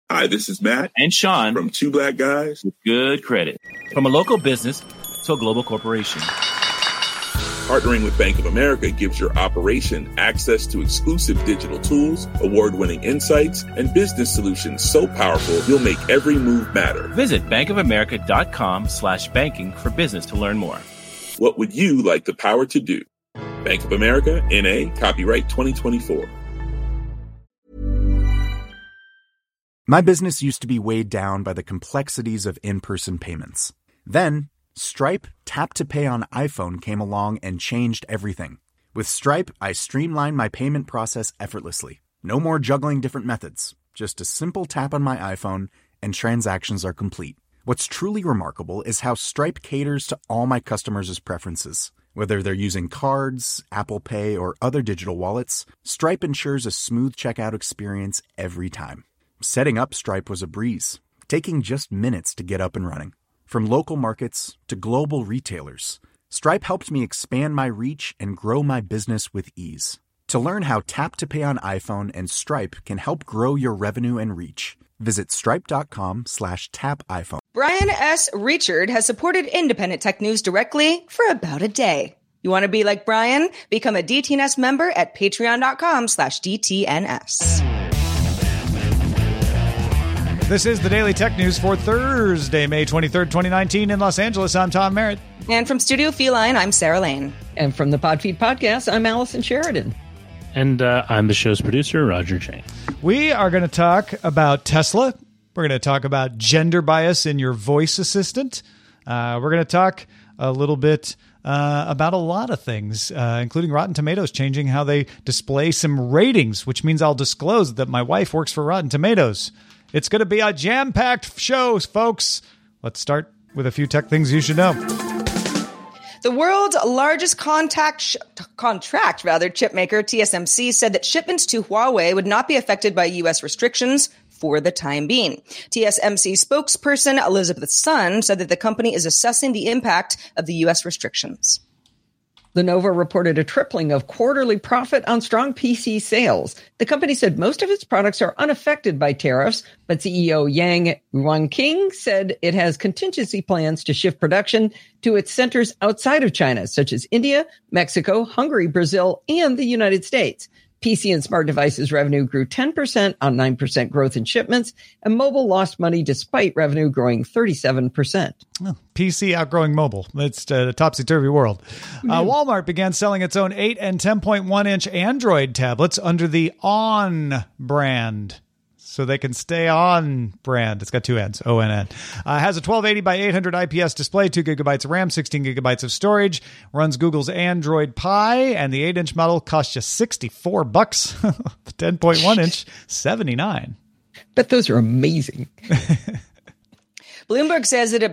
Hi, this is Matt and Sean from Two Black Guys with Good Credit. From a local business to a global corporation. Partnering with Bank of America gives your operation access to exclusive digital tools, award-winning insights, and business solutions so powerful you'll make every move matter. Visit bankofamerica.com/banking for business to learn more. What would you like the power to do? Bank of America, N.A., copyright 2024. My business used to be weighed down by the complexities of in-person payments. Then, Stripe Tap to Pay on iPhone came along and changed everything. With Stripe, I streamlined my payment process effortlessly. No more juggling different methods. Just a simple tap on my iPhone and transactions are complete. What's truly remarkable is how Stripe caters to all my customers' preferences. Whether they're using cards, Apple Pay, or other digital wallets, Stripe ensures a smooth checkout experience every time. Setting up Stripe was a breeze, taking just minutes to get up and running. From local markets to global retailers, Stripe helped me expand my reach and grow my business with ease. To learn how Tap to Pay on iPhone and Stripe can help grow your revenue and reach, visit stripe.com/tapiphone. Brian S. Richard has supported Independent Tech News directly for about a day. You want to be like Brian? Become a DTNS member at patreon.com/DTNS. This is the Daily Tech News for Thursday, May 23rd, 2019 in Los Angeles. I'm Tom Merritt. And from Studio Feline, I'm Sarah Lane. And from the Podfeed Podcast, I'm Allison Sheridan. And I'm the show's producer, Roger Chang. We are going to talk about Tesla. We're going to talk about gender bias in your voice assistant. We're going to talk a little bit about a lot of things, including Rotten Tomatoes changing how they display some ratings, which means I'll disclose that my wife works for Rotten Tomatoes. It's going to be a jam-packed show, folks. Let's start with a few tech things you should know. The world's largest contract chipmaker, TSMC, said that shipments to Huawei would not be affected by U.S. restrictions for the time being. TSMC spokesperson Elizabeth Sun said that the company is assessing the impact of the U.S. restrictions. Lenovo reported a tripling of quarterly profit on strong PC sales. The company said most of its products are unaffected by tariffs, but CEO Yang Yuanqing said it has contingency plans to shift production to its centers outside of China, such as India, Mexico, Hungary, Brazil, and the United States. PC and smart devices revenue grew 10% on 9% growth in shipments, and mobile lost money despite revenue growing 37%. Oh, PC outgrowing mobile. It's a topsy-turvy world. Walmart began selling its own 8 and 10.1-inch Android tablets under the ON brand. So they can stay on brand. It's got two N's, ONN. Has a 1280 by 800 IPS display, 2 gigabytes of RAM, 16 gigabytes of storage, runs Google's Android Pie, and the 8-inch model costs you $64. The 10.1-inch, $79. Bet those are amazing. Bloomberg says that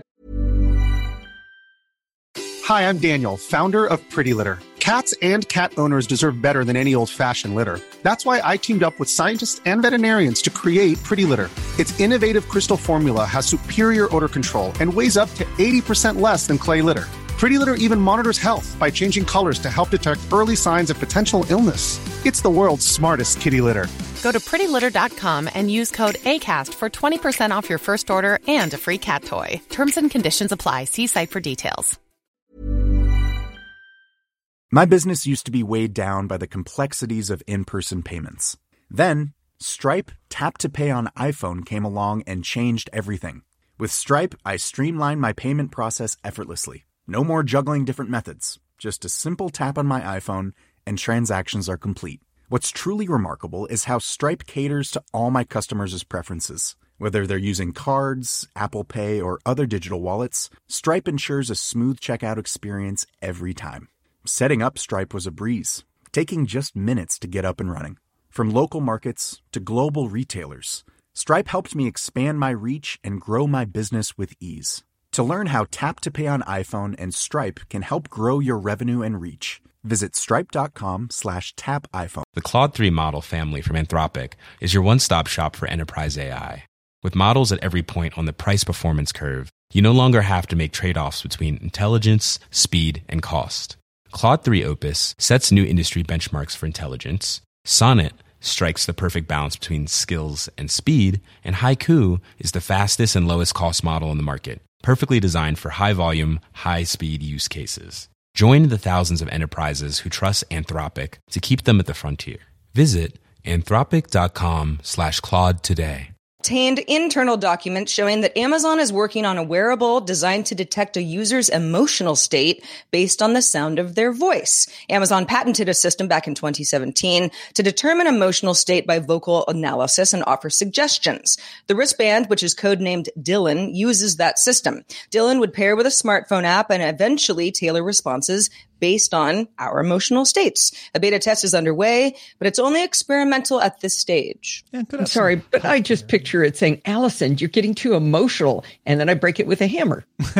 Hi, I'm Daniel, founder of Pretty Litter. Cats and cat owners deserve better than any old-fashioned litter. That's why I teamed up with scientists and veterinarians to create Pretty Litter. Its innovative crystal formula has superior odor control and weighs up to 80% less than clay litter. Pretty Litter even monitors health by changing colors to help detect early signs of potential illness. It's the world's smartest kitty litter. Go to prettylitter.com and use code ACAST for 20% off your first order and a free cat toy. Terms and conditions apply. See site for details. My business used to be weighed down by the complexities of in-person payments. Then, Stripe Tap to Pay on iPhone came along and changed everything. With Stripe, I streamlined my payment process effortlessly. No more juggling different methods. Just a simple tap on my iPhone and transactions are complete. What's truly remarkable is how Stripe caters to all my customers' preferences. Whether they're using cards, Apple Pay, or other digital wallets, Stripe ensures a smooth checkout experience every time. Setting up Stripe was a breeze, taking just minutes to get up and running. From local markets to global retailers, Stripe helped me expand my reach and grow my business with ease. To learn how Tap to Pay on iPhone and Stripe can help grow your revenue and reach, visit stripe.com/tapiphone. The Claude 3 model family from Anthropic is your one-stop shop for enterprise AI. With models at every point on the price-performance curve, you no longer have to make trade-offs between intelligence, speed, and cost. Claude 3 Opus sets new industry benchmarks for intelligence. Sonnet strikes the perfect balance between skills and speed, and Haiku is the fastest and lowest cost model in the market, perfectly designed for high volume, high speed use cases. Join the thousands of enterprises who trust Anthropic to keep them at the frontier. Visit anthropic.com/Claude today. Obtained internal documents showing that Amazon is working on a wearable designed to detect a user's emotional state based on the sound of their voice. Amazon patented a system back in 2017 to determine emotional state by vocal analysis and offer suggestions. The wristband, which is codenamed Dylan, uses that system. Dylan would pair with a smartphone app and eventually tailor responses based on our emotional states. A beta test is underway, but it's only experimental at this stage. Yeah, I'm sorry, but I just picture it saying, Allison, you're getting too emotional. And then I break it with a hammer.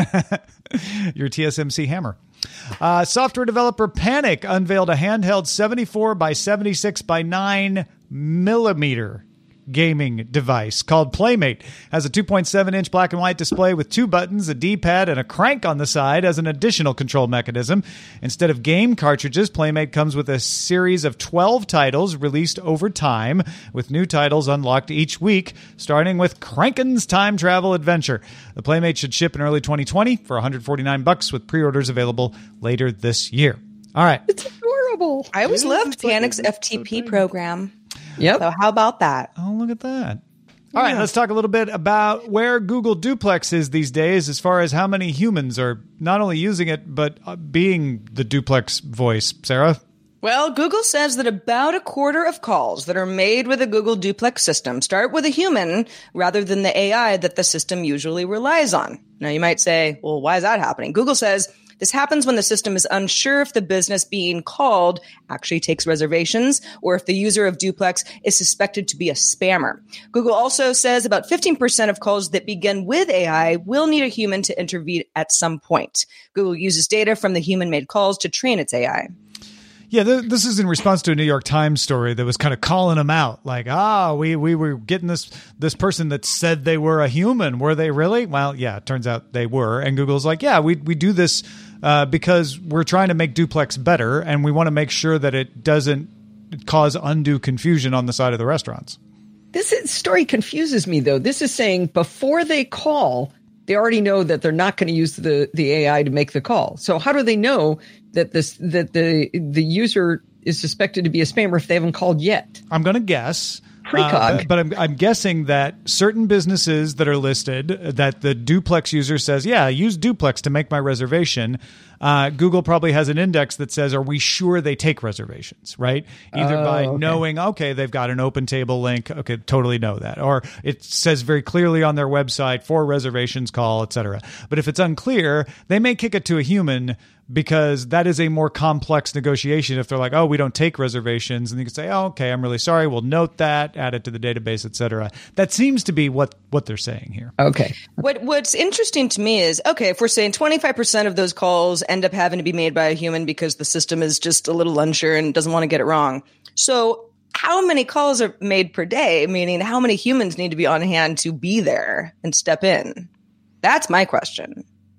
Your TSMC hammer. Software developer Panic unveiled a handheld 74 by 76 by 9 millimeter gaming device called Playmate. Has a 2.7-inch black and white display with 2 buttons, a D-pad, and a crank on the side as an additional control mechanism. Instead of game cartridges, Playmate comes with a series of 12 titles released over time, with new titles unlocked each week, starting with Kranken's Time Travel Adventure. The Playmate should ship in early 2020 for $149, with pre-orders available later this year. All right. It's adorable. I always loved Panic's FTP program. Yep. So how about that? Oh, look at that. All right, let's talk a little bit about where Google Duplex is these days as far as how many humans are not only using it, but being the duplex voice. Sarah? Well, Google says that about a quarter of calls that are made with a Google Duplex system start with a human rather than the AI that the system usually relies on. Now, you might say, well, why is that happening? Google says this happens when the system is unsure if the business being called actually takes reservations or if the user of Duplex is suspected to be a spammer. Google also says about 15% of calls that begin with AI will need a human to intervene at some point. Google uses data from the human-made calls to train its AI. Yeah, this is in response to a New York Times story that was kind of calling them out. Like, we were getting this person that said they were a human. Were they really? Well, yeah, it turns out they were. And Google's like, yeah, we do this because we're trying to make Duplex better, and we want to make sure that it doesn't cause undue confusion on the side of the restaurants. This story confuses me, though. This is saying before they call, they already know that they're not going to use the AI to make the call. So how do they know that the user is suspected to be a spammer if they haven't called yet? I'm going to guess. Precog. But I'm guessing that certain businesses that are listed, that the Duplex user says, yeah, use Duplex to make my reservation. Google probably has an index that says, are we sure they take reservations, right? Either by knowing, okay, they've got an open table link. Okay, totally know that. Or it says very clearly on their website, for reservations, call, etc. But if it's unclear, they may kick it to a human because that is a more complex negotiation. If they're like, oh, we don't take reservations, and you can say, oh, okay, I'm really sorry. We'll note that, add it to the database, etc. That seems to be what they're saying here. Okay. What's interesting to me is, okay, if we're saying 25% of those calls end up having to be made by a human because the system is just a little unsure and doesn't want to get it wrong. So how many calls are made per day? Meaning how many humans need to be on hand to be there and step in? That's my question.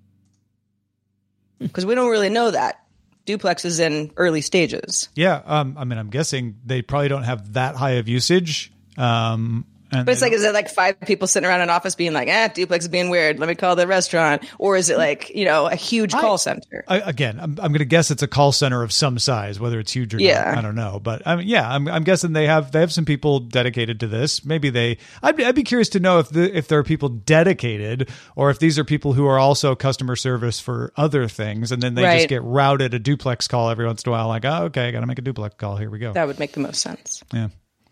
Because we don't really know that. Duplex is in early stages. Yeah. I'm guessing they probably don't have that high of usage. But it's like, is it like 5 people sitting around an office being like, Duplex is being weird, let me call the restaurant? Or is it like, a huge call center? Again, I'm going to guess it's a call center of some size, whether it's huge or not. I don't know. But I'm guessing they have some people dedicated to this. Maybe I'd be curious to know if there are people dedicated or if these are people who are also customer service for other things. And then they just get routed a Duplex call every once in a while. Like, oh, okay, I got to make a Duplex call. Here we go. That would make the most sense. Yeah.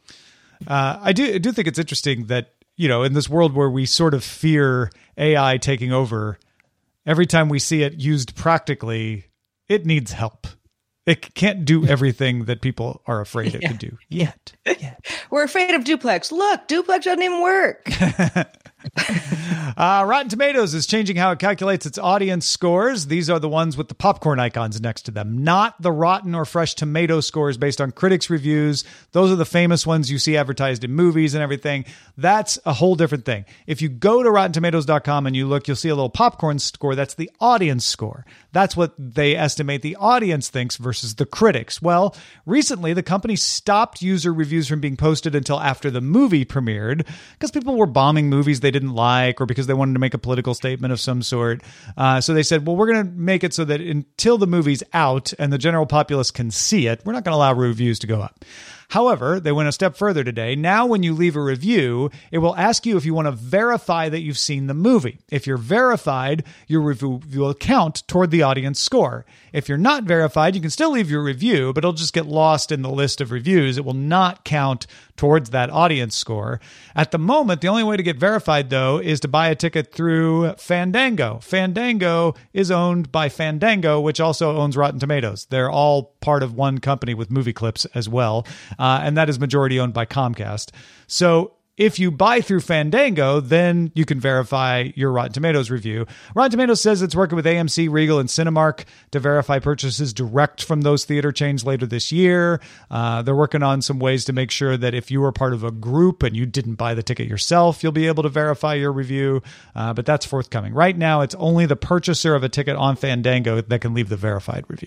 I do think it's interesting that, in this world where we sort of fear AI taking over, every time we see it used practically, it needs help. It can't do everything that people are afraid it could do yet. We're afraid of Duplex. Look, Duplex doesn't even work. Rotten Tomatoes is changing how it calculates its audience scores. These are the ones with the popcorn icons next to them, not the rotten or fresh tomato scores based on critics' reviews. Those are the famous ones you see advertised in movies and everything. That's a whole different thing. If you go to RottenTomatoes.com and you look, you'll see a little popcorn score. That's the audience score. That's what they estimate the audience thinks versus the critics. Well, recently the company stopped user reviews from being posted until after the movie premiered because people were bombing movies they didn't like or because they wanted to make a political statement of some sort. So they said, well, we're going to make it so that until the movie's out and the general populace can see it, we're not going to allow reviews to go up. However, they went a step further today. Now, when you leave a review, it will ask you if you want to verify that you've seen the movie. If you're verified, your review will count toward the audience score. If you're not verified, you can still leave your review, but it'll just get lost in the list of reviews. It will not count towards that audience score. At the moment, the only way to get verified, though, is to buy a ticket through Fandango. Fandango is owned by Fandango, which also owns Rotten Tomatoes. They're all part of one company with Movie Clips as well, and that is majority owned by Comcast. So if you buy through Fandango, then you can verify your Rotten Tomatoes review. Rotten Tomatoes says it's working with AMC, Regal, and Cinemark to verify purchases direct from those theater chains later this year. They're working on some ways to make sure that if you were part of a group and you didn't buy the ticket yourself, you'll be able to verify your review. But that's forthcoming. Right now, it's only the purchaser of a ticket on Fandango that can leave the verified review.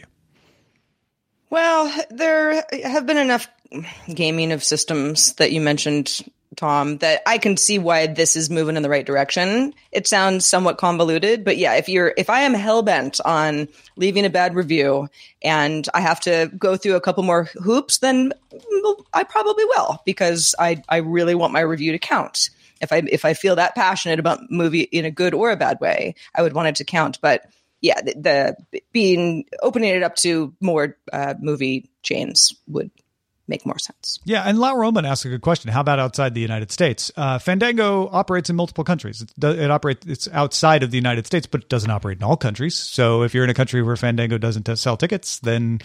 Well, there have been enough gaming of systems that you mentioned, Tom, that I can see why this is moving in the right direction. It sounds somewhat convoluted, but yeah, if I am hellbent on leaving a bad review and I have to go through a couple more hoops, then I probably will, because I really want my review to count. If I feel that passionate about movie in a good or a bad way, I would want it to count. But yeah, the opening it up to more movie chains would make more sense. Yeah, and La Roman asked a good question. How about outside the United States? Fandango operates in multiple countries. It's outside of the United States, but it doesn't operate in all countries. So if you're in a country where Fandango doesn't sell tickets, then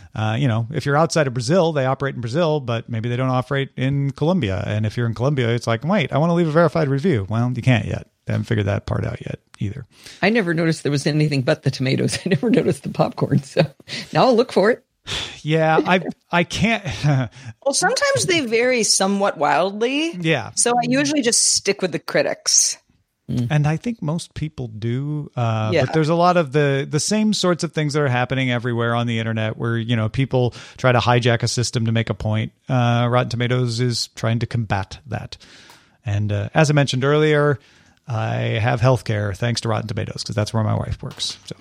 if you're outside of Brazil, they operate in Brazil, but maybe they don't operate in Colombia. And if you're in Colombia, it's like, wait, I want to leave a verified review. Well, you can't yet. They haven't figured that part out yet either. I never noticed there was anything but the tomatoes. I never noticed the popcorn. So now I'll look for it. Yeah, I can't. Well, sometimes they vary somewhat wildly. Yeah. So I usually just stick with the critics. And I think most people do. But there's a lot of the same sorts of things that are happening everywhere on the internet where, people try to hijack a system to make a point. Rotten Tomatoes is trying to combat that. And as I mentioned earlier, I have healthcare thanks to Rotten Tomatoes because that's where my wife works. So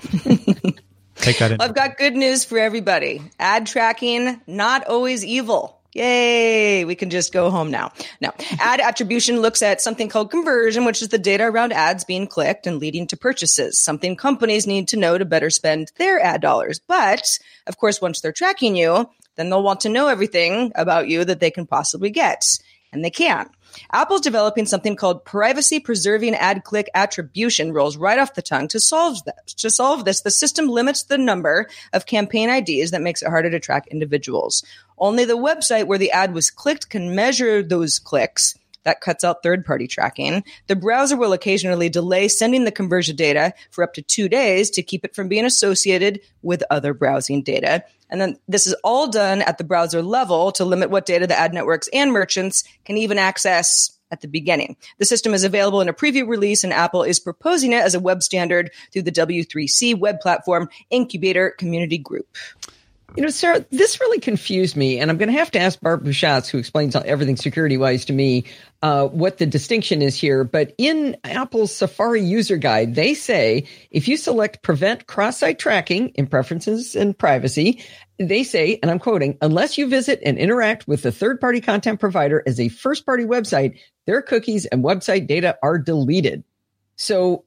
take that in. I've got good news for everybody. Ad tracking, not always evil. Yay, we can just go home now. No, ad attribution looks at something called conversion, which is the data around ads being clicked and leading to purchases, something companies need to know to better spend their ad dollars. But, of course, once they're tracking you, then they'll want to know everything about you that they can possibly get. And they can. Apple's developing something called privacy-preserving ad click attribution. Rolls right off the tongue. To solve this, the system limits the number of campaign IDs that makes it harder to track individuals. Only the website where the ad was clicked can measure those clicks. That cuts out third-party tracking. The browser will occasionally delay sending the conversion data for up to 2 days to keep it from being associated with other browsing data. And then this is all done at the browser level to limit what data the ad networks and merchants can even access at the beginning. The system is available in a preview release, and Apple is proposing it as a web standard through the W3C Web Platform Incubator Community Group. Sarah, this really confused me, and I'm going to have to ask Bart Busschots, who explains everything security-wise to me, what the distinction is here. But in Apple's Safari user guide, they say if you select prevent cross-site tracking in preferences and privacy, they say, and I'm quoting, unless you visit and interact with the third-party content provider as a first-party website, their cookies and website data are deleted. So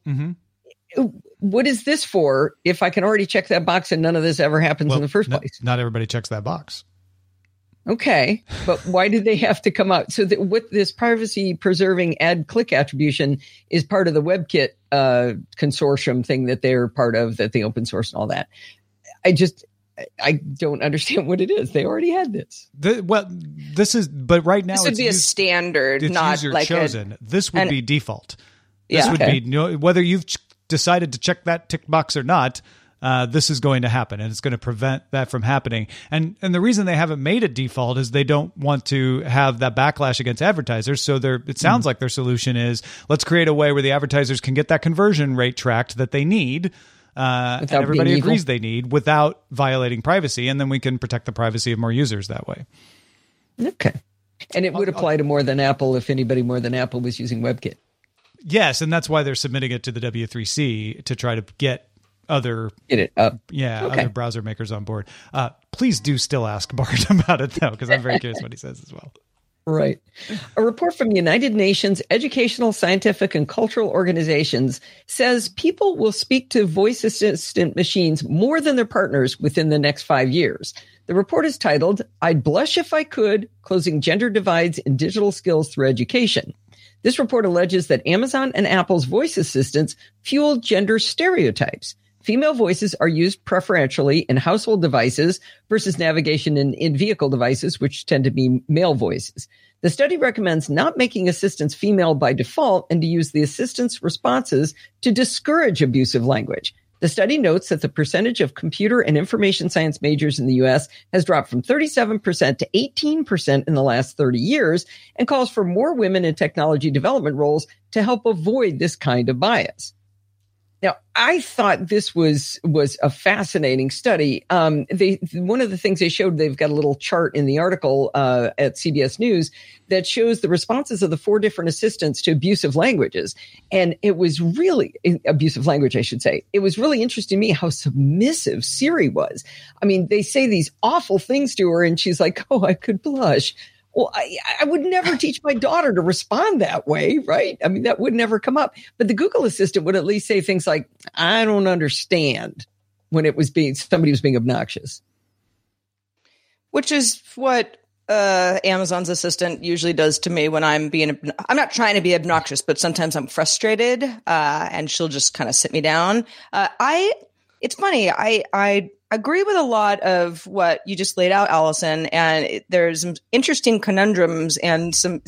what is this for if I can already check that box and none of this ever happens in the first place? Not everybody checks that box. Okay, but why did they have to come out? So what this privacy-preserving ad click attribution is part of the WebKit consortium thing that they're part of, that they open source and all that. I don't understand what it is. They already had this. But right now this would be a standard, not user like chosen. This would be default. This Yeah. would be whether you've decided to check that tick box or not. This is going to happen, and it's going to prevent that from happening. And the reason they haven't made it default is they don't want to have that backlash against advertisers. So it sounds like their solution is, let's create a way where the advertisers can get that conversion rate tracked that they need, and everybody agrees they need, without violating privacy, and then we can protect the privacy of more users that way. Okay. And it would apply to more than Apple if anybody more than Apple was using WebKit. Yes, and that's why they're submitting it to the W3C to try to get other other browser makers on board. Please do still ask Bart about it, though, because I'm very curious what he says as well. Right. A report from the United Nations Educational, Scientific, and Cultural Organizations says people will speak to voice assistant machines more than their partners within the next 5 years. The report is titled, "I'd Blush If I Could, Closing Gender Divides in Digital Skills Through Education." This report alleges that Amazon and Apple's voice assistants fuel gender stereotypes. Female voices are used preferentially in household devices versus navigation and in-vehicle devices, which tend to be male voices. The study recommends not making assistants female by default and to use the assistant's responses to discourage abusive language. The study notes that the percentage of computer and information science majors in the U.S. has dropped from 37% to 18% in the last 30 years and calls for more women in technology development roles to help avoid this kind of bias. Now, I thought this was a fascinating study. One of the things they showed, they've got a little chart in the article at CBS News that shows the responses of the 4 different assistants to abusive languages. And it was really abusive language, I should say. It was really interesting to me how submissive Siri was. I mean, they say these awful things to her and she's like, "Oh, I could blush." Well, I would never teach my daughter to respond that way, right? I mean, that would never come up. But the Google Assistant would at least say things like, "I don't understand," when somebody was being obnoxious. Which is what Amazon's Assistant usually does to me when I'm not trying to be obnoxious, but sometimes I'm frustrated, and she'll just kind of sit me down. It's funny. I agree with a lot of what you just laid out, Allison, and there's some interesting conundrums and some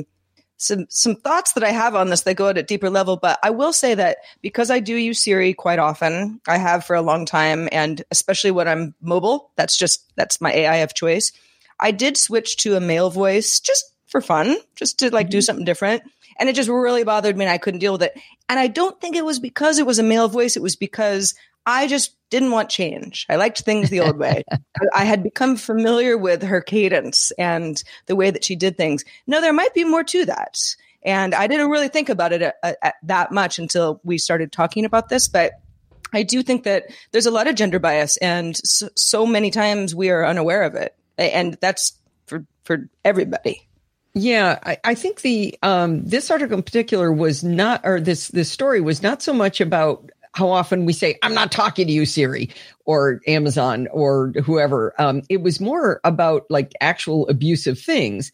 thoughts that I have on this that go at a deeper level. But I will say that because I do use Siri quite often, I have for a long time, and especially when I'm mobile, that's my AI of choice. I did switch to a male voice just for fun, just to do something different. And it just really bothered me and I couldn't deal with it. And I don't think it was because it was a male voice. It was because I just didn't want change. I liked things the old way. I had become familiar with her cadence and the way that she did things. No, there might be more to that. And I didn't really think about it that much until we started talking about this. But I do think that there's a lot of gender bias, and so many times we are unaware of it. And that's for everybody. Yeah, I think this article in particular was not, or this story was not so much about how often we say, "I'm not talking to you, Siri," or Amazon or whoever. It was more about actual abusive things.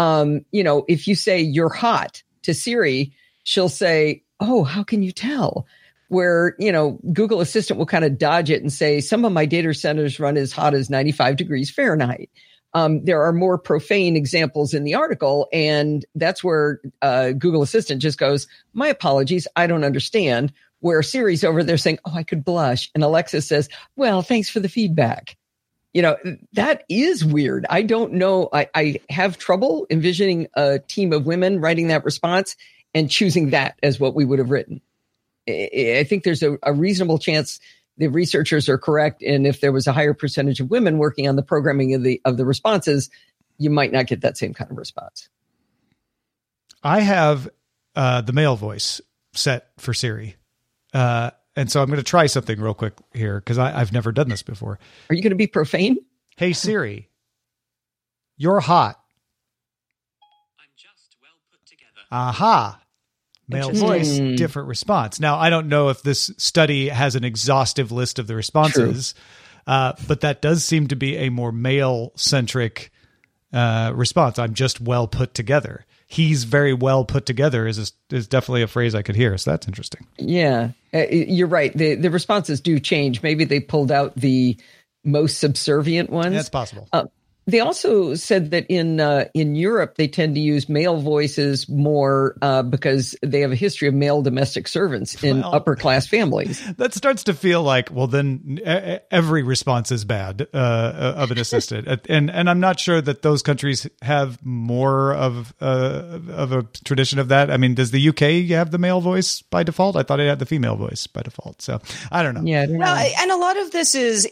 If you say "you're hot" to Siri, she'll say, "Oh, how can you tell?" Where, Google Assistant will kind of dodge it and say, "Some of my data centers run as hot as 95 degrees Fahrenheit." There are more profane examples in the article, and that's where Google Assistant just goes, "My apologies, I don't understand." Where Siri's over there saying, "Oh, I could blush." And Alexa says, "Well, thanks for the feedback." That is weird. I don't know. I have trouble envisioning a team of women writing that response and choosing that as what we would have written. I think there's a reasonable chance the researchers are correct. And if there was a higher percentage of women working on the programming of the responses, you might not get that same kind of response. I have the male voice set for Siri. And so I'm going to try something real quick here because I've never done this before. Are you going to be profane? "Hey, Siri, you're hot." "I'm just well put together." Aha. Male voice, different response. Now, I don't know if this study has an exhaustive list of the responses, but that does seem to be a more male-centric response. "I'm just well put together." "He's very well put together" is definitely a phrase I could hear. So that's interesting. Yeah, you're right. The responses do change. Maybe they pulled out the most subservient ones. That's possible. They also said that in Europe, they tend to use male voices more because they have a history of male domestic servants in upper class families. That starts to feel like, well, then every response is bad of an assistant. And I'm not sure that those countries have more of a tradition of that. I mean, does the UK have the male voice by default? I thought it had the female voice by default. So I don't know. Yeah. Well, and a lot of this is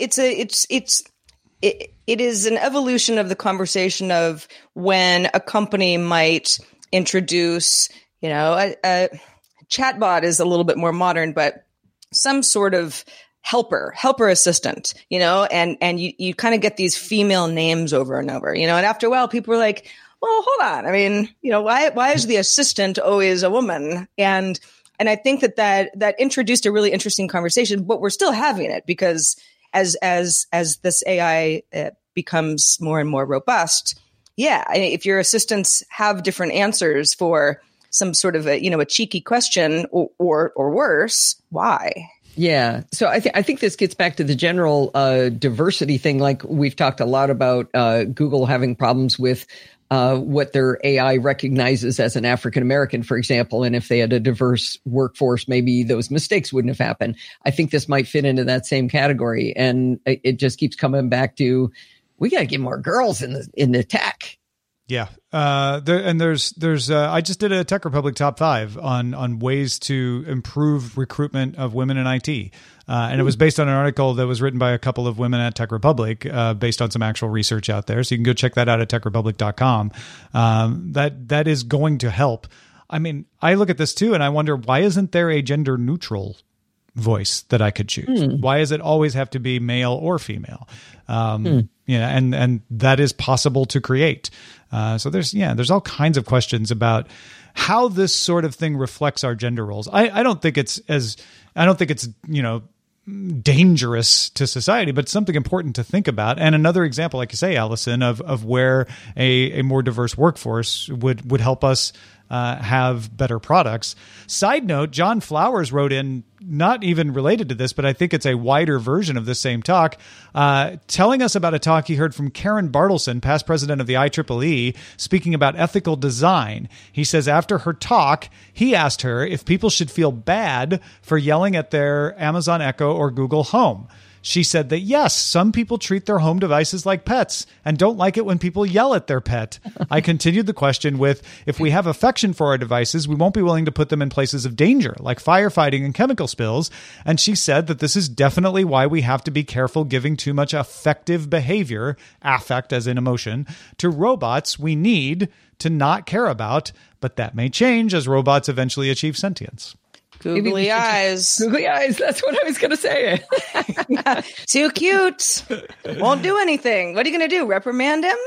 it is an evolution of the conversation of when a company might introduce, a chatbot is a little bit more modern, but some sort of helper assistant, and you kind of get these female names over and over, and after a while people were like, well, hold on. I mean, why is the assistant always a woman? And I think that introduced a really interesting conversation, but we're still having it because as this AI becomes more and more robust, if your assistants have different answers for some sort of a cheeky question or worse, why? Yeah. So I think this gets back to the general diversity thing. Like we've talked a lot about Google having problems with what their AI recognizes as an African American, for example. And if they had a diverse workforce, maybe those mistakes wouldn't have happened. I think this might fit into that same category. And it just keeps coming back to, we got to get more girls in the tech. Yeah. There's I just did a Tech Republic top 5 on ways to improve recruitment of women in IT. And it was based on an article that was written by a couple of women at Tech Republic, based on some actual research out there. So you can go check that out at techrepublic.com. That is going to help. I mean, I look at this too, and I wonder, why isn't there a gender neutral voice that I could choose? Why does it always have to be male or female? And that is possible to create. So there's all kinds of questions about how this sort of thing reflects our gender roles. I don't think it's dangerous to society, but something important to think about. And another example, like you say, Allison, of where a more diverse workforce would help us have better products. Side note, John Flowers wrote in, not even related to this, but I think it's a wider version of the same talk, telling us about a talk he heard from Karen Bartleson, past president of the IEEE, speaking about ethical design. He says after her talk, he asked her if people should feel bad for yelling at their Amazon Echo or Google Home. She said that, yes, some people treat their home devices like pets and don't like it when people yell at their pet. I continued the question with, if we have affection for our devices, we won't be willing to put them in places of danger, like firefighting and chemical spills. And she said that this is definitely why we have to be careful giving too much affective behavior, affect as in emotion, to robots we need to not care about. But that may change as robots eventually achieve sentience. Googly eyes. Googly eyes. That's what I was going to say. Too cute. Won't do anything. What are you going to do? Reprimand him?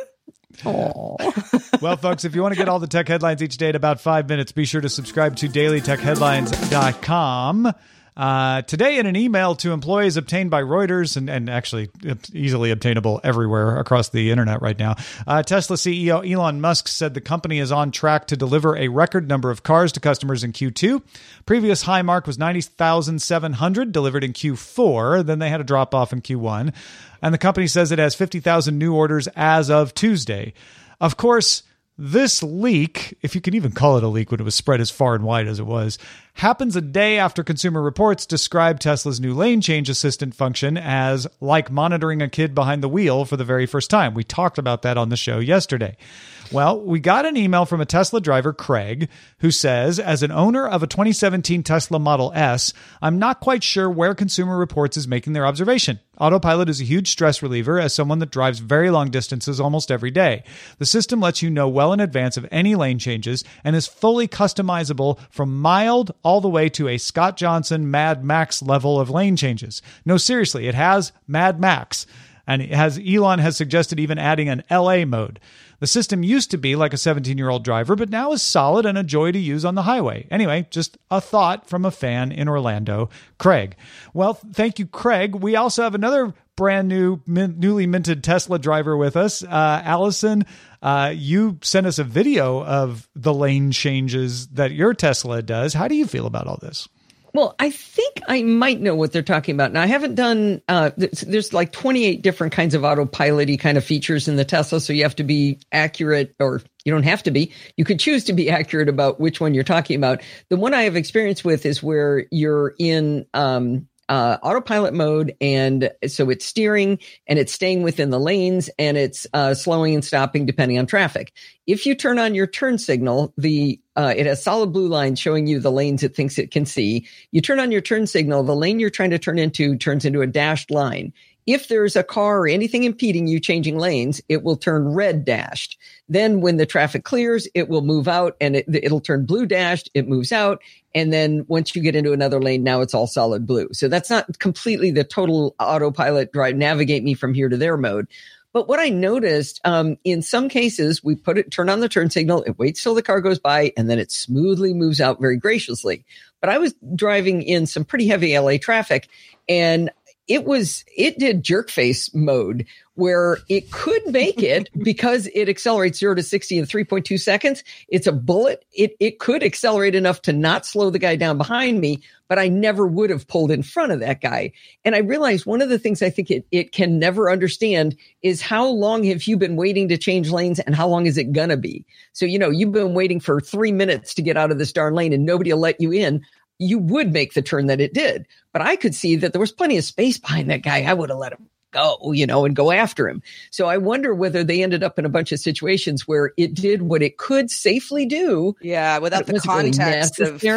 Aww. Well, folks, if you want to get all the tech headlines each day in about 5 minutes, be sure to subscribe to dailytechheadlines.com. Today, in an email to employees obtained by Reuters and actually easily obtainable everywhere across the internet right now, Tesla CEO Elon Musk said the company is on track to deliver a record number of cars to customers in Q2. Previous high mark was 90,700 delivered in Q4. Then they had a drop off in Q1. And the company says it has 50,000 new orders as of Tuesday. Of course, this leak, if you can even call it a leak when it was spread as far and wide as it was, happens a day after Consumer Reports described Tesla's new lane change assistant function as like monitoring a kid behind the wheel for the very first time. We talked about that on the show yesterday. Well, we got an email from a Tesla driver, Craig, who says, as an owner of a 2017 Tesla Model S, I'm not quite sure where Consumer Reports is making their observation. Autopilot is a huge stress reliever as someone that drives very long distances almost every day. The system lets you know well in advance of any lane changes and is fully customizable from mild all the way to a Scott Johnson Mad Max level of lane changes. No, seriously, it has Mad Max. And Elon has suggested even adding an LA mode. The system used to be like a 17-year-old driver, but now is solid and a joy to use on the highway. Anyway, just a thought from a fan in Orlando, Craig. Well, thank you, Craig. We also have another brand new, newly minted Tesla driver with us. Allison, you sent us a video of the lane changes that your Tesla does. How do you feel about all this? Well, I think I might know what they're talking about. Now, I haven't done, there's like 28 different kinds of autopilot-y kind of features in the Tesla. So you have to be accurate, or you don't have to be. You could choose to be accurate about which one you're talking about. The one I have experience with is where you're in autopilot mode. And so it's steering and it's staying within the lanes and it's slowing and stopping depending on traffic. If you turn on your turn signal, it has solid blue lines showing you the lanes it thinks it can see. You turn on your turn signal, the lane you're trying to turn into turns into a dashed line. If there's a car or anything impeding you changing lanes, it will turn red dashed. Then when the traffic clears, it will move out and it'll turn blue dashed. It moves out. And then once you get into another lane, now it's all solid blue. So that's not completely the total autopilot drive, navigate me from here to there mode. But what I noticed, in some cases, we turn on the turn signal, it waits till the car goes by, and then it smoothly moves out very graciously. But I was driving in some pretty heavy LA traffic, and it did jerk face mode where it could make it because it accelerates 0 to 60 in 3.2 seconds. It's a bullet. It could accelerate enough to not slow the guy down behind me, but I never would have pulled in front of that guy. And I realized one of the things I think it can never understand is how long have you been waiting to change lanes and how long is it gonna be? So, you've been waiting for 3 minutes to get out of this darn lane and nobody will let you in. You would make the turn that it did. But I could see that there was plenty of space behind that guy. I would have let him go, and go after him. So I wonder whether they ended up in a bunch of situations where it did what it could safely do. Yeah, without the context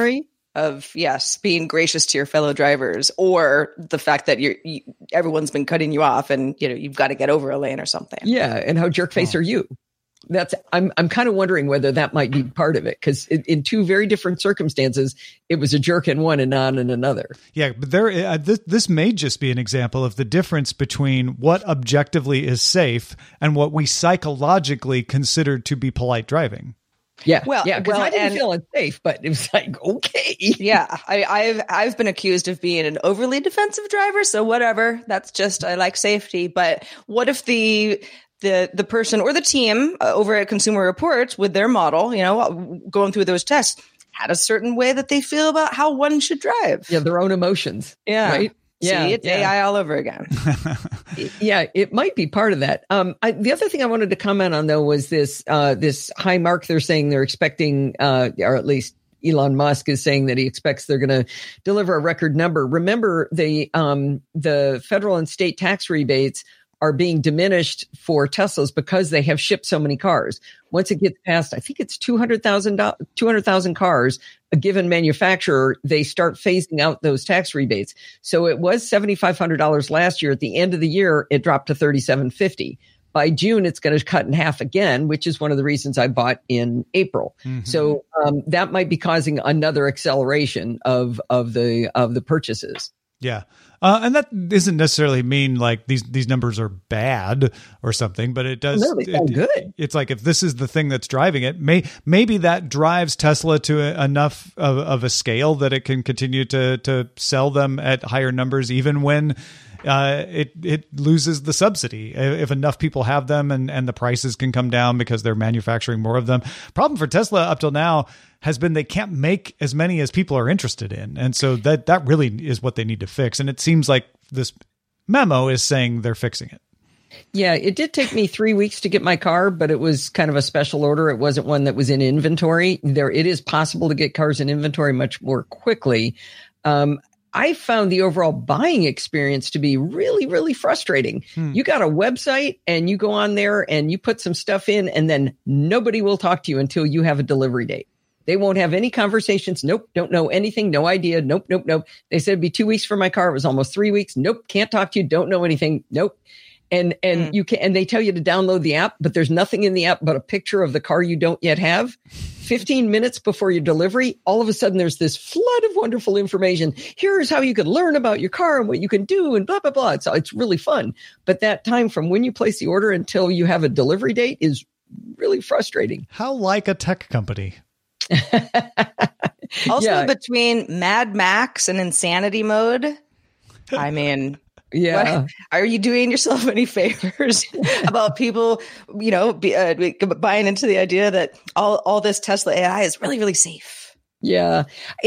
of yes, being gracious to your fellow drivers, or the fact that everyone's been cutting you off and you've got to get over a lane or something. Yeah, and how jerk-face are you? I'm kind of wondering whether that might be part of it, because in two very different circumstances, it was a jerk in one and not in another. Yeah, but this may just be an example of the difference between what objectively is safe and what we psychologically consider to be polite driving. Yeah, because I didn't feel unsafe, but it was like, okay. Yeah, I've been accused of being an overly defensive driver, so whatever. That's just, I like safety. But what if the person or the team over at Consumer Reports with their model, going through those tests, had a certain way that they feel about how one should drive? Yeah, their own emotions. Yeah. Right? Yeah, it's AI all over again. Yeah, it might be part of that. The other thing I wanted to comment on, though, was this high mark they're saying they're expecting, or at least Elon Musk is saying that he expects they're going to deliver a record number. Remember, the federal and state tax rebates are being diminished for Teslas because they have shipped so many cars. Once it gets past, I think it's 200,000 cars, a given manufacturer, they start phasing out those tax rebates. So it was $7,500 last year. At the end of the year, it dropped to $3,750. By June, it's going to cut in half again, which is one of the reasons I bought in April. Mm-hmm. So that might be causing another acceleration of the purchases. Yeah. And that doesn't necessarily mean like these numbers are bad or something, but it does. No, they sound good. It's like, if this is the thing that's driving it, maybe that drives Tesla to enough of a scale that it can continue to sell them at higher numbers, even when it loses the subsidy. If enough people have them and the prices can come down because they're manufacturing more of them. Problem for Tesla up till now has been they can't make as many as people are interested in. And so that really is what they need to fix. And it seems like this memo is saying they're fixing it. Yeah, it did take me 3 weeks to get my car, but it was kind of a special order. It wasn't one that was in inventory. It is possible to get cars in inventory much more quickly. I found the overall buying experience to be really, really frustrating. You got a website and you go on there and you put some stuff in, and then nobody will talk to you until you have a delivery date. They won't have any conversations. Nope. Don't know anything. No idea. Nope. They said it'd be 2 weeks for my car. It was almost 3 weeks. Nope. Can't talk to you. Don't know anything. Nope. And you can, and they tell you to download the app, but there's nothing in the app but a picture of the car you don't yet have. 15 minutes before your delivery, all of a sudden there's this flood of wonderful information. Here's how you can learn about your car and what you can do and blah, blah, blah. It's really fun. But that time from when you place the order until you have a delivery date is really frustrating. How like a tech company. Also, between Mad Max and insanity mode, I mean, yeah, are you doing yourself any favors about people, buying into the idea that all this Tesla AI is really, really safe? Yeah.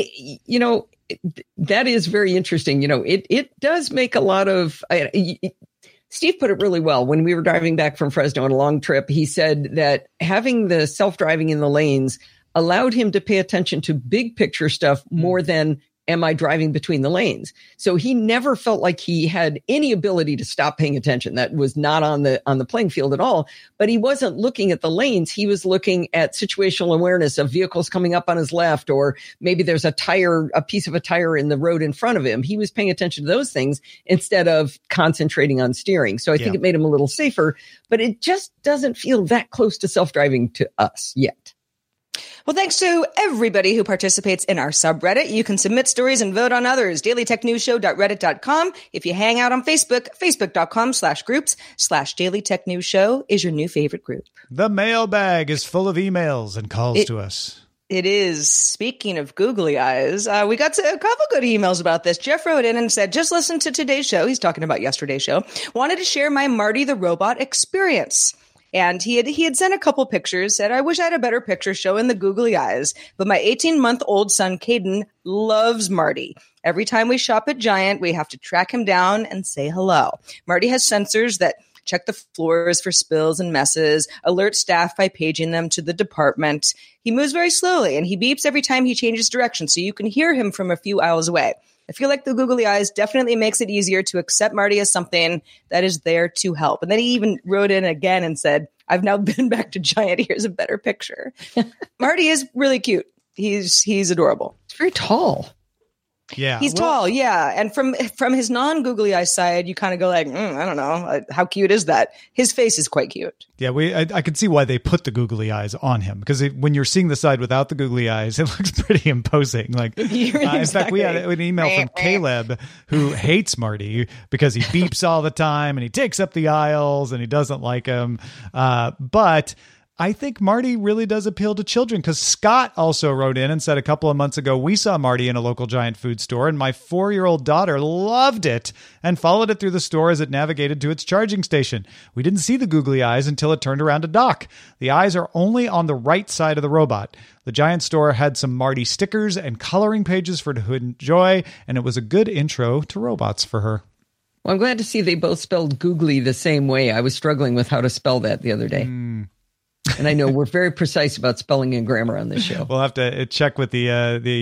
That is very interesting. It does make a lot of, Steve put it really well. When we were driving back from Fresno on a long trip, he said that having the self-driving in the lanes allowed him to pay attention to big picture stuff more than am I driving between the lanes? So he never felt like he had any ability to stop paying attention. That was not on the playing field at all. But he wasn't looking at the lanes. He was looking at situational awareness of vehicles coming up on his left, or maybe there's a piece of a tire in the road in front of him. He was paying attention to those things instead of concentrating on steering. So I think it made him a little safer, but it just doesn't feel that close to self-driving to us yet. Well, thanks to everybody who participates in our subreddit. You can submit stories and vote on others. dailytechnewsshow.reddit.com. If you hang out on Facebook, facebook.com/groups/dailytechnewsshow is your new favorite group. The mailbag is full of emails and calls to us. It is. Speaking of googly eyes, we got a couple good emails about this. Jeff wrote in and said, just listen to today's show. He's talking about yesterday's show. Wanted to share my Marty the Robot experience. And he had sent a couple pictures, said, I wish I had a better picture showing the googly eyes, but my 18-month-old son, Caden, loves Marty. Every time we shop at Giant, we have to track him down and say hello. Marty has sensors that check the floors for spills and messes, alert staff by paging them to the department. He moves very slowly, and he beeps every time he changes direction, so you can hear him from a few aisles away. I feel like the googly eyes definitely makes it easier to accept Marty as something that is there to help. And then he even wrote in again and said, I've now been back to Giant. Here's a better picture. Marty is really cute. He's adorable. He's very tall. Yeah. He's tall. Yeah. And from his non-googly eye side, you kind of go like, I don't know. How cute is that? His face is quite cute. Yeah. I can see why they put the googly eyes on him, because when you're seeing the side without the googly eyes, it looks pretty imposing. Like, in fact, we had an email from Caleb who hates Marty because he beeps all the time and he takes up the aisles and he doesn't like him. But I think Marty really does appeal to children, because Scott also wrote in and said a couple of months ago, we saw Marty in a local Giant food store and my 4-year-old daughter loved it and followed it through the store as it navigated to its charging station. We didn't see the googly eyes until it turned around to dock. The eyes are only on the right side of the robot. The Giant store had some Marty stickers and coloring pages for her to enjoy, and it was a good intro to robots for her. Well, I'm glad to see they both spelled googly the same way. I was struggling with how to spell that the other day. And I know we're very precise about spelling and grammar on this show. We'll have to check with the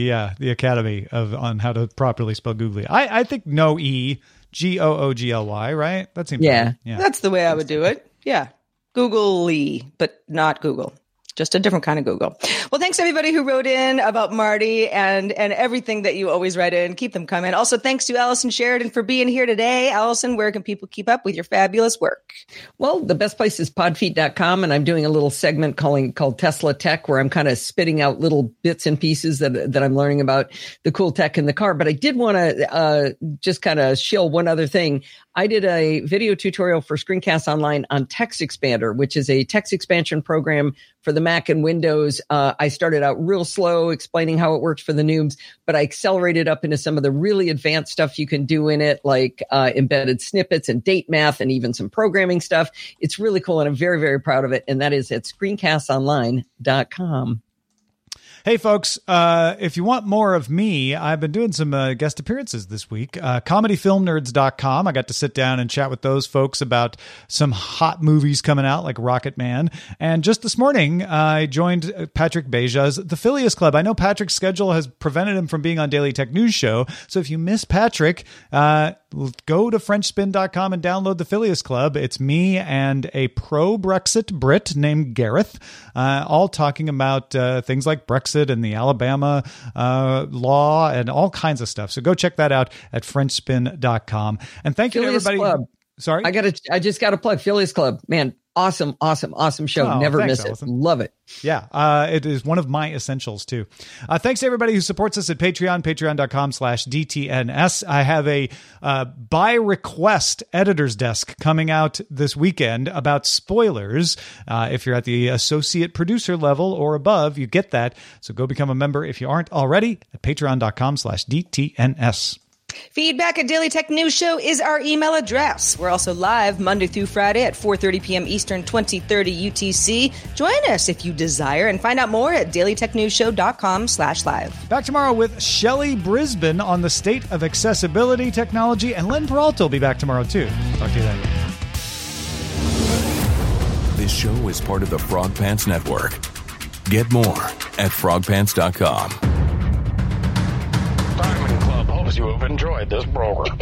Academy on how to properly spell googly. I think no E, Googly, right? That seems right. Yeah. That's the way I would do it. Yeah. Googly, but not Google. Just a different kind of Google. Well, thanks everybody who wrote in about Marty and everything that you always write in. Keep them coming. Also, thanks to Allison Sheridan for being here today. Allison, where can people keep up with your fabulous work? Well, the best place is podfeet.com, and I'm doing a little segment called Tesla Tech, where I'm kind of spitting out little bits and pieces that I'm learning about the cool tech in the car. But I did want to just kind of shill one other thing. I did a video tutorial for Screencast Online on Text Expander, which is a text expansion program for the Mac and Windows. I started out real slow explaining how it works for the noobs, but I accelerated up into some of the really advanced stuff you can do in it, like embedded snippets and date math and even some programming stuff. It's really cool, and I'm very, very proud of it. And that is at screencastonline.com. Hey, folks, if you want more of me, I've been doing some guest appearances this week. ComedyFilmNerds.com. I got to sit down and chat with those folks about some hot movies coming out like Rocket Man. And just this morning, I joined Patrick Beja's The Phileas Club. I know Patrick's schedule has prevented him from being on Daily Tech News Show. So if you miss Patrick, go to FrenchSpin.com and download The Phileas Club. It's me and a pro-Brexit Brit named Gareth, all talking about things like Brexit and the Alabama law and all kinds of stuff. So go check that out at FrenchSpin.com. And thank you to everybody. Club. Sorry? I just got to plug Phileas Club. Man, awesome show. Oh, Never thanks, miss Allison. it. Love it. Yeah, it is one of my essentials too. Thanks to everybody who supports us at Patreon, patreon.com/DTNS. I have a by request editor's desk coming out this weekend about spoilers. If you're at the associate producer level or above, you get that. So go become a member if you aren't already at patreon.com/DTNS. Feedback at Daily Tech News Show is our email address. We're also live Monday through Friday at 4:30 p.m. Eastern, 2030 UTC. Join us if you desire and find out more at dailytechnewsshow.com/live. Back tomorrow with Shelley Brisbane on the state of accessibility technology, and Len Peralta will be back tomorrow too. Talk to you then. This show is part of the Frog Pants Network. Get more at frogpants.com. Diamond Club hopes you have enjoyed this program.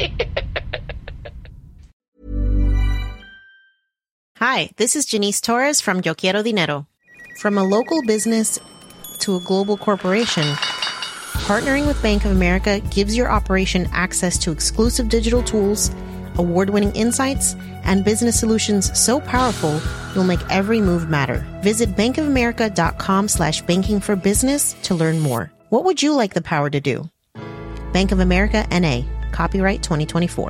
Hi, this is Janice Torres from Yo Quiero Dinero. From a local business to a global corporation, partnering with Bank of America gives your operation access to exclusive digital tools, award-winning insights, and business solutions so powerful you'll make every move matter. Visit bankofamerica.com/banking for business to learn more. What would you like the power to do? Bank of America, N.A. Copyright 2024.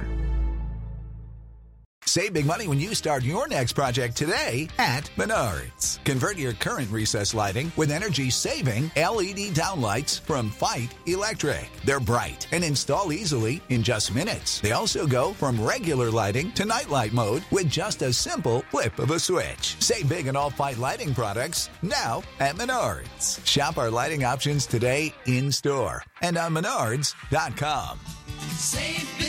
Save big money when you start your next project today at Menards. Convert your current recessed lighting with energy-saving LED downlights from Fight Electric. They're bright and install easily in just minutes. They also go from regular lighting to nightlight mode with just a simple flip of a switch. Save big on all Fight lighting products now at Menards. Shop our lighting options today in-store and on Menards.com. Save big.